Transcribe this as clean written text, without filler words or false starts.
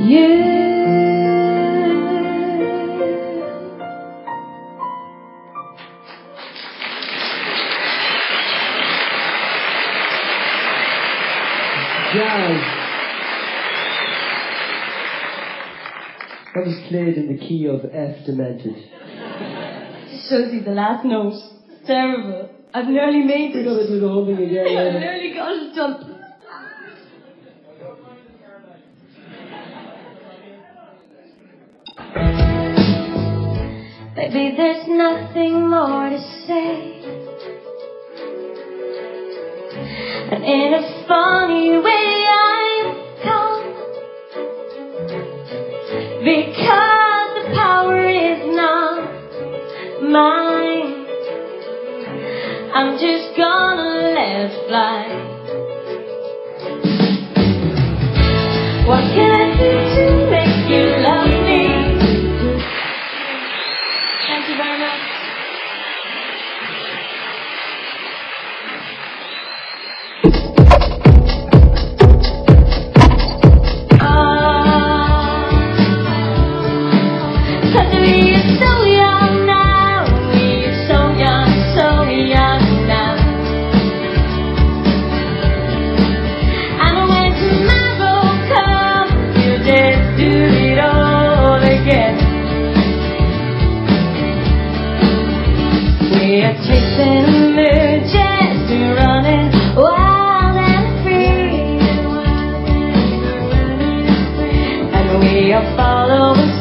Jazz. That was played in the key of F demented. Just shows you the last note. It's terrible. I've nearly made We're it. going to do the whole thing again. I've nearly got it done. Baby, there's nothing more to say. And in a funny way I'm calm, because the power is not mine. I'm just gonna let it fly. What can I do to make you love me? Thank you very much. We're chasing a moon, just running wild and free, and we are following